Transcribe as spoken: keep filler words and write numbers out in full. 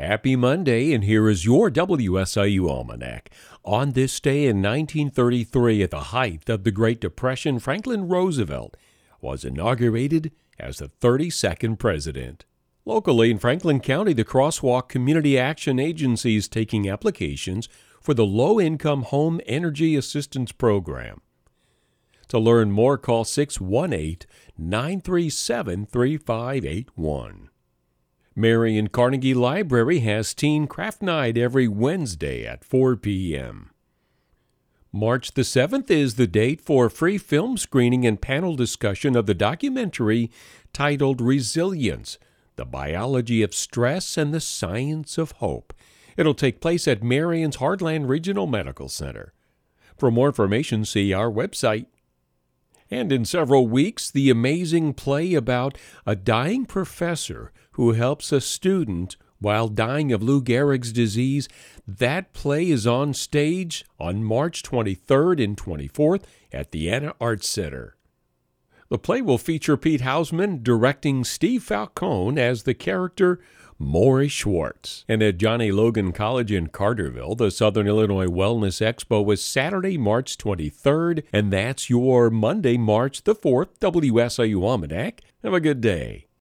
Happy Monday, and here is your W S I U Almanac. On this day in nineteen thirty-three, at the height of the Great Depression, Franklin Roosevelt was inaugurated as the thirty-second president. Locally in Franklin County, the Crosswalk Community Action Agency is taking applications for the Low-Income Home Energy Assistance Program. To learn more, call six one eight, nine three seven, three five eight one. Marion Carnegie Library has Teen Craft Night every Wednesday at four p.m. March the seventh is the date for free film screening and panel discussion of the documentary titled Resilience, the Biology of Stress and the Science of Hope. It'll take place at Marion's Heartland Regional Medical Center. For more information, see our website. And in several weeks, the amazing play about a dying professor who helps a student while dying of Lou Gehrig's disease. That play is on stage on March twenty-third and twenty-fourth at the Anna Arts Center. The play will feature Pete Hausman directing Steve Falcone as the character Maury Schwartz. And at Johnny Logan College in Carterville, the Southern Illinois Wellness Expo is Saturday, March twenty-third, and that's your Monday, March the fourth, W S I U Almanac. Have a good day.